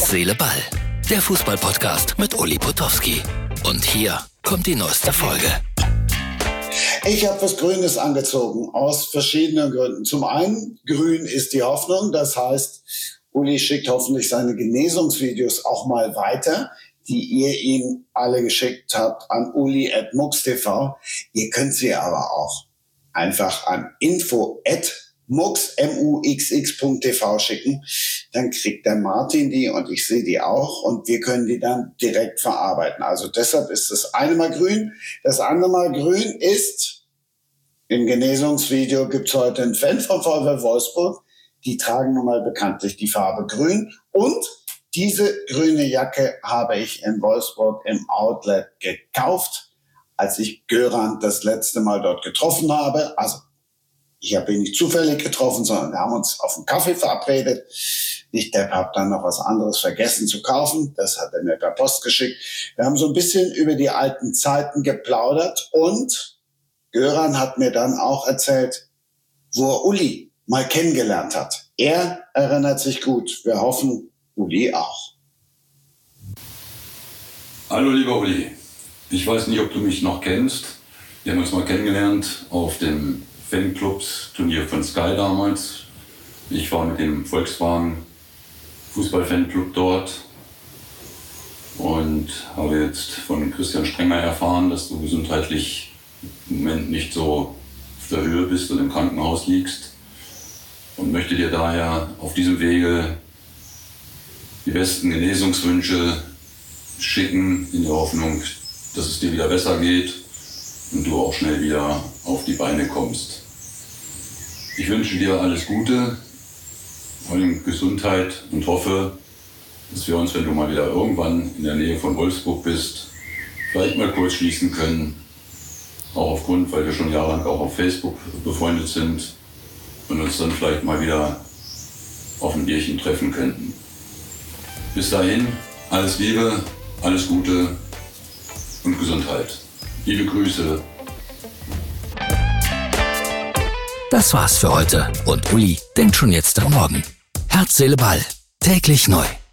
Herz, Seele, Ball. Der Fußball-Podcast mit Uli Potowski. Und hier kommt die neueste Folge. Ich habe was Grünes angezogen, aus verschiedenen Gründen. Zum einen, grün ist die Hoffnung. Das heißt, Uli schickt hoffentlich seine Genesungsvideos auch mal weiter, die ihr ihm alle geschickt habt an uli@mux.tv. Ihr könnt sie aber auch einfach an info@mux.tv schicken. Dann kriegt der Martin die und ich sehe die auch und wir können die dann direkt verarbeiten. Also deshalb ist das eine Mal grün. Das andere Mal grün ist, im Genesungsvideo gibt es heute einen Fan von VfL Wolfsburg. Die tragen nun mal bekanntlich die Farbe grün. Und diese grüne Jacke habe ich in Wolfsburg im Outlet gekauft, als ich Göran das letzte Mal dort getroffen habe. Also ich habe ihn nicht zufällig getroffen, sondern wir haben uns auf einen Kaffee verabredet. Ich habe dann noch was anderes vergessen zu kaufen. Das hat er mir per Post geschickt. Wir haben so ein bisschen über die alten Zeiten geplaudert und Göran hat mir dann auch erzählt, wo er Uli mal kennengelernt hat. Er erinnert sich gut. Wir hoffen, Uli auch. Hallo lieber Uli. Ich weiß nicht, ob du mich noch kennst. Wir haben uns mal kennengelernt auf dem Fanclubs-Turnier von Sky damals. Ich war mit dem Volkswagen Fußball-Fanclub dort und habe jetzt von Christian Strenger erfahren, dass du gesundheitlich im Moment nicht so auf der Höhe bist und im Krankenhaus liegst und möchte dir daher auf diesem Wege die besten Genesungswünsche schicken, in der Hoffnung, dass es dir wieder besser geht und du auch schnell wieder auf die Beine kommst. Ich wünsche dir alles Gute, vor allem Gesundheit und hoffe, dass wir uns, wenn du mal wieder irgendwann in der Nähe von Wolfsburg bist, vielleicht mal kurz schließen können. Auch aufgrund, weil wir schon jahrelang auch auf Facebook befreundet sind und uns dann vielleicht mal wieder auf ein Bierchen treffen könnten. Bis dahin, alles Liebe, alles Gute und Gesundheit. Liebe Grüße. Das war's für heute und Uli denkt schon jetzt am Morgen. Herz, Seele, Ball. Täglich neu.